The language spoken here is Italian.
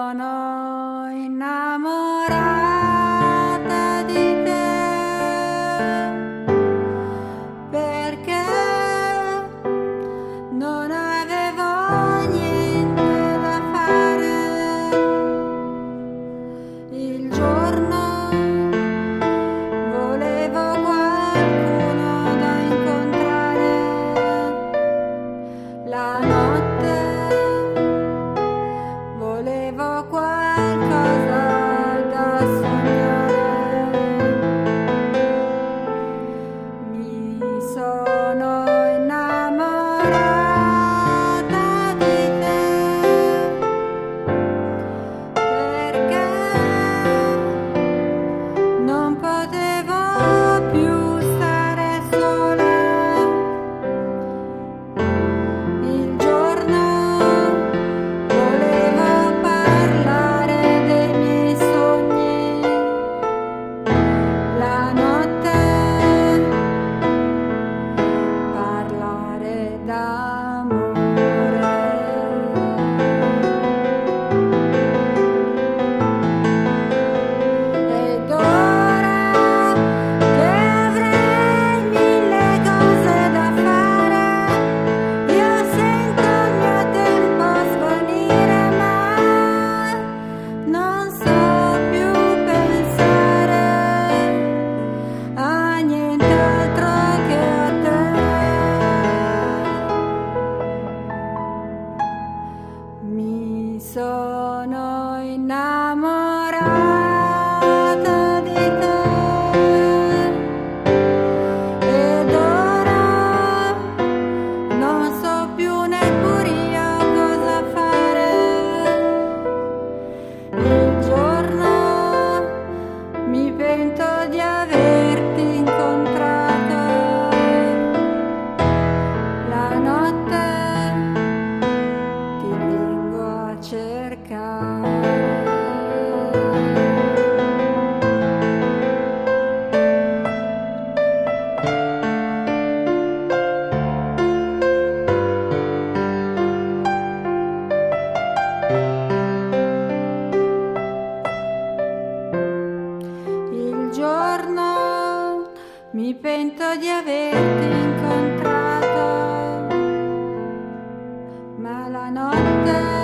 sono innamorata di te perché non avevo niente da fare il giorno, volevo qualcuno da incontrare, la notte volevo qualcosa da sognare. Mi sono innamorata di te perché non potevo più stare sola. Il giorno volevo parlare dei miei sogni, la notte parlare d'amore. Ed ora che avrei mille cose da fare, io sento il mio tempo svanire, ma non so più pensare a nient'altro che a te. Mi sono innamorata di te ed ora non so più neppure io cosa fare. Il giorno mi pento di averti incontrato, la notte ti vengo a cercare. Il giorno mi pento di averti incontrato, ma la notte